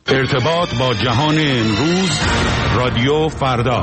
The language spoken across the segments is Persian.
ارتباط با جهان امروز، رادیو فردا.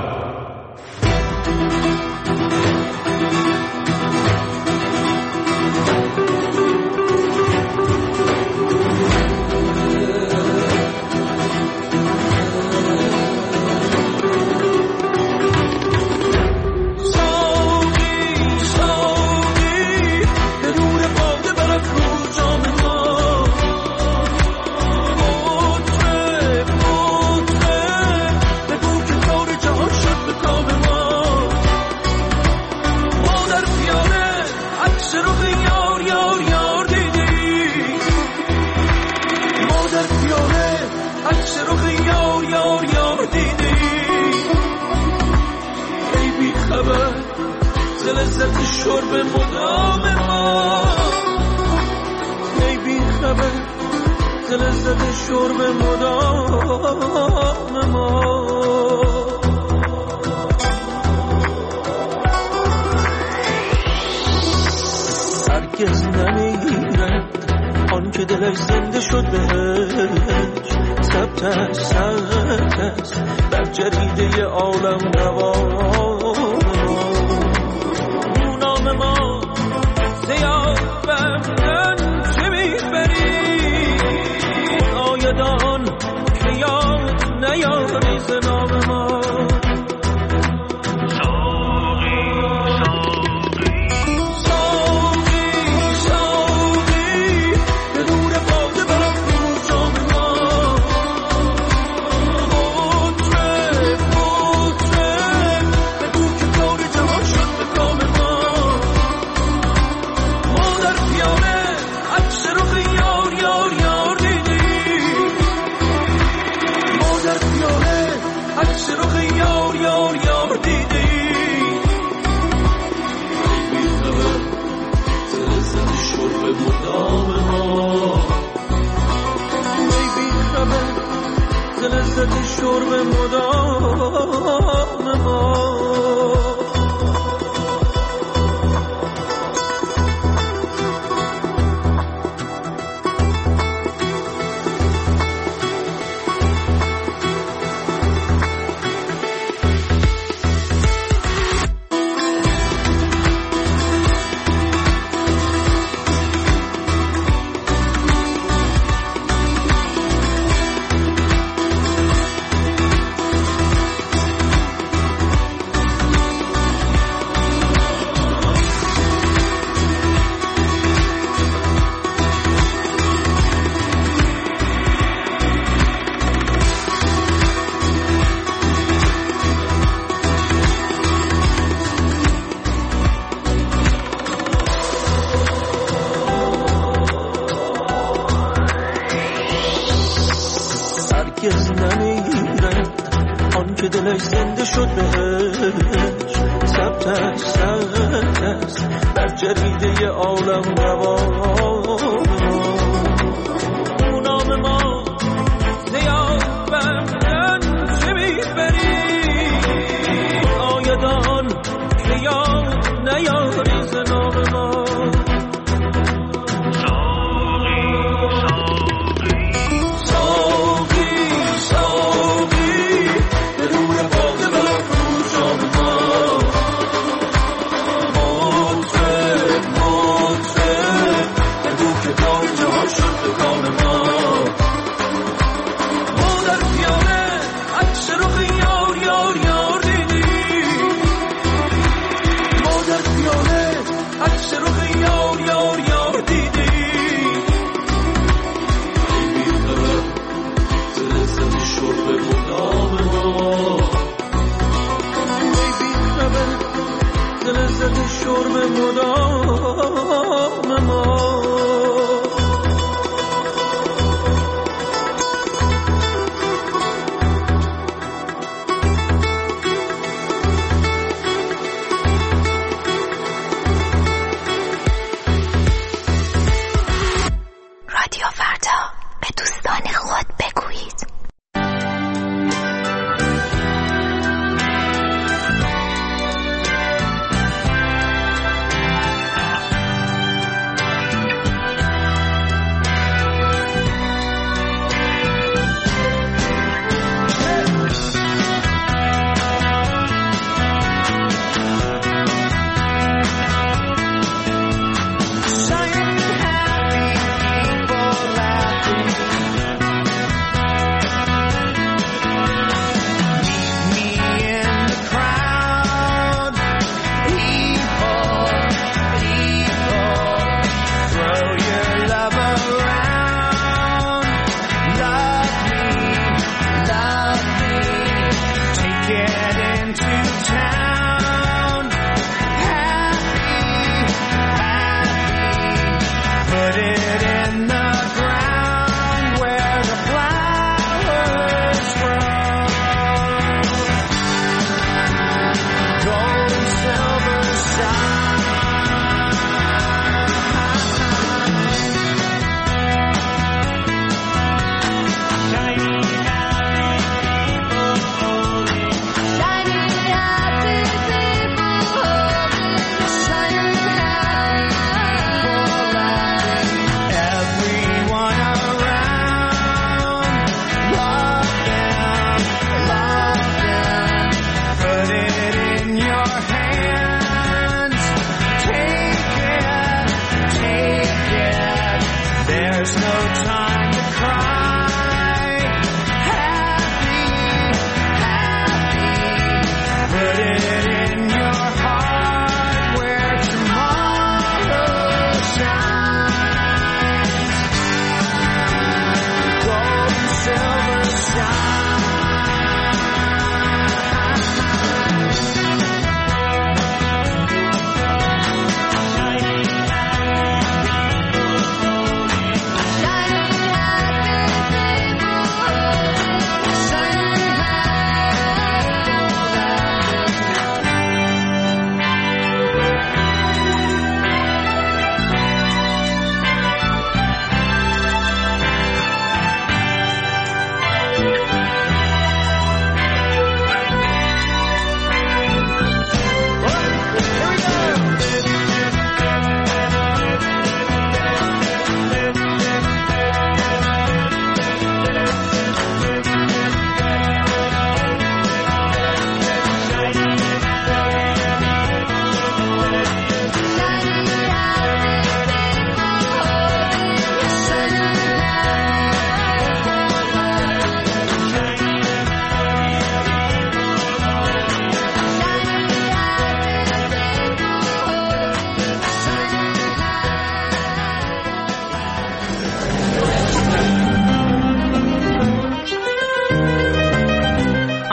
لذت شرب مدام ما، ای بی خبر ز لذت شرب مدام ما. هرگز نمیرد آن که دلش زنده شد بهش، ثبتش ثبتش در جریده عالم نوام ما. زیاد بردن چه میبری آیدان که یاد نیاری ز نام ما. شرب مدام ما. هرگز نمیرد آن که دلش زنده شد بهش، ثبتش ثبتش در جریده عالم نوام نام ما. زیاد بردن چه میبری آیدان که یاد نیاری ز نام ما.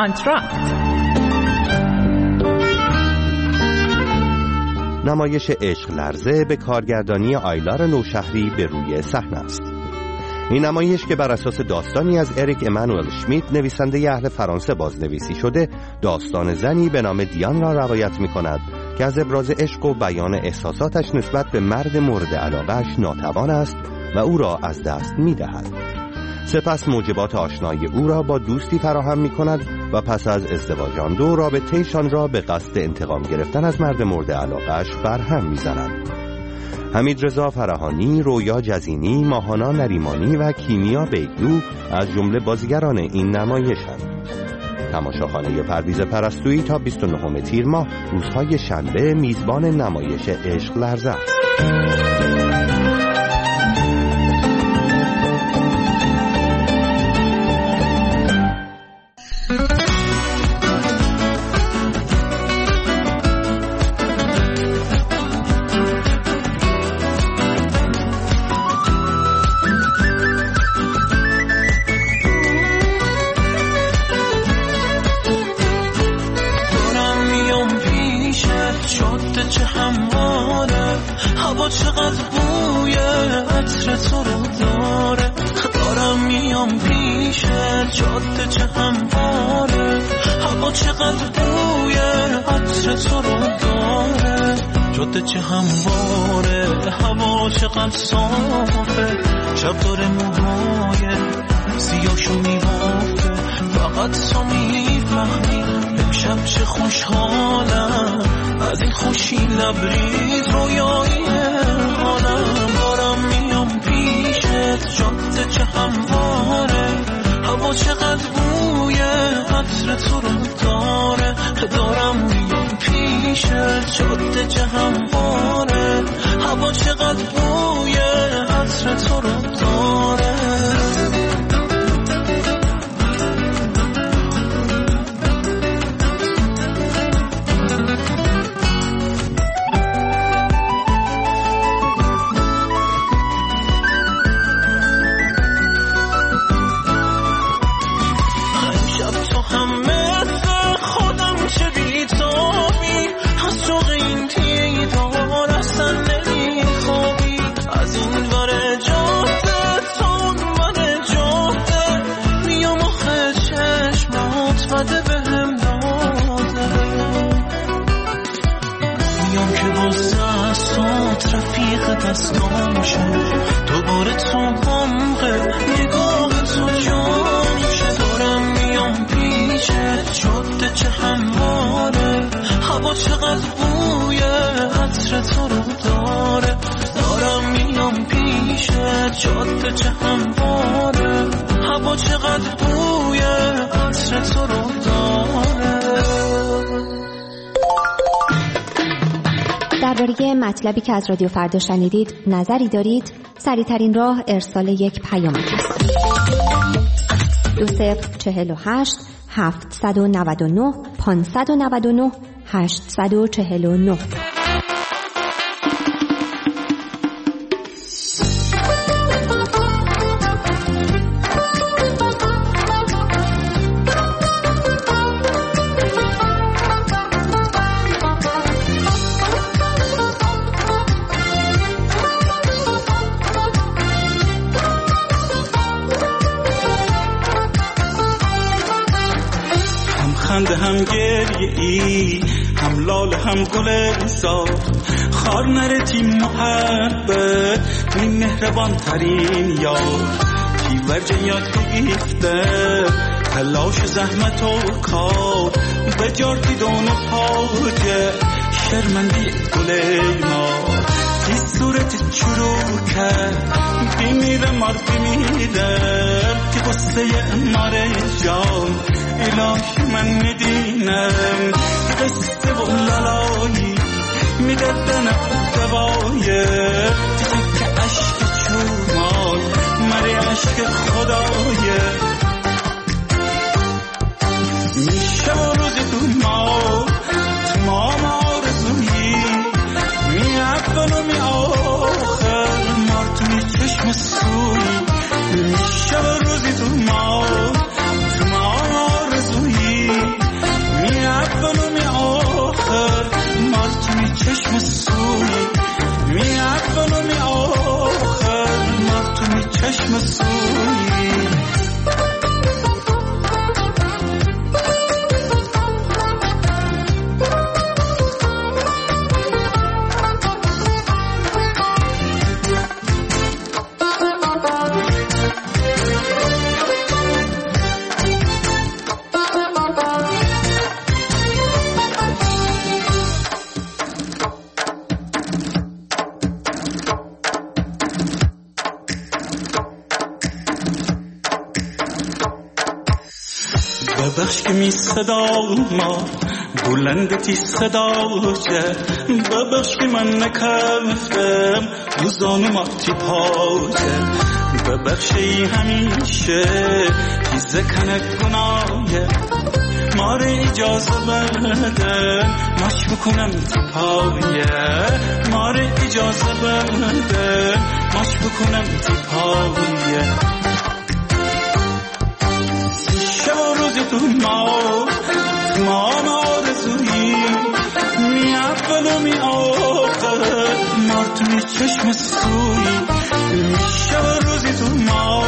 آنتراکت. نمایش عشق لرزه به کارگردانی آیلار نوشهری به روی صحنه است. این نمایش که بر اساس داستانی از اریک امانوئل شمیت نویسنده اهل فرانسه بازنویسی شده، داستان زنی به نام دیان را روایت می کند که از ابراز عشق و بیان احساساتش نسبت به مرد مورد علاقه‌اش ناتوان است و او را از دست می دهد. سپس موجبات آشنایی او را با دوستی فراهم می کند و پس از ازدواج آن دو رابطه‌شان را به قصد انتقام گرفتن از مرد مورد علاقه‌اش برهم می زنند. حمیدرضا فراهانی، رویا جزینی، ماهانا نریمانی و کیمیا بیگلو از جمله بازیگران این نمایش‌اند. تماشاخانه پرویز پرستویی تا 29 تیر ماه روزهای شنبه میزبان نمایش عشق لرزه است. هوا چقدر بوی عطر تو رو داره، دارم میام پیشت، جاده چه همواره. هوا چقدر بوی عطر تو رو داره، جاده چه همواره. هوا چقدر صافه، شب داره موهای سیاهشو میبافه. فقط تو میفهمی امشب چه خوشحالم، از این خوشی لبریز رویایی حالم. دارم میام پیشت، جاده چه همواره. هوا چقدر بوی عطر تو رو داره، دارم میام پیشت، جاده چه همواره. هوا چقدر بوی عطر تو رو داره. دوباره تو غمقه نگاه تو جامشه. دارم میام پیشت، جاده چه همواره. هوا چقدر بوی عطر تو رو داره، دارم میام پیشت، جاده چه همواره. هوا چقدر بوی عطر تو رو داره. درباره مطلبی که از رادیو فردا شنیدید نظری دارید؟ سریع‌ترین راه ارسال یک پیام است. 2048 799 599 849. هم گریه ای، هم لال هم گل سال. خار نرتی محبت این مهربان ترین یار. کی ورجه یاد گفته تلاش زحمت و کار. به جارتی دون پاجه شرمندی گل ما. تی صورت چروکه بیمیره مار بیمیره. تی قصه ماره جان الهی من میدینم. قصه و لالایی میدردن دوایه. که عشق چومان مری عشق خدایه. میشه روز تو ما آرزویی. می اول و می آخر مار توی چشم سوی. میشه روزی تو ما آرزویی. ببخش که می صدا ما بلندتی صدا جه ببخش که من نکفتم روزانو ماتی پاجه ببخشی همیشه چیزه کنه گناهه ماره اجازه بده ماش بکنم تو پایه ماره اجازه بده ماش بکنم تو پایه شب و روز تو ما آرزویی می اول و می آخر مار تو می چشم سویی شب و روزی تو ما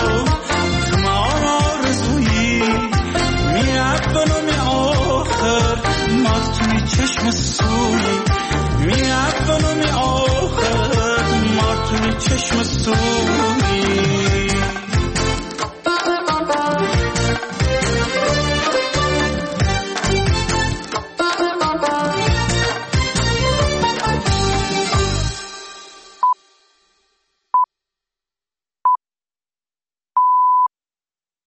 آرزویی می اول و می آخر مار تو می چشم سویی می اول و می آخر مار تو می چشم سویی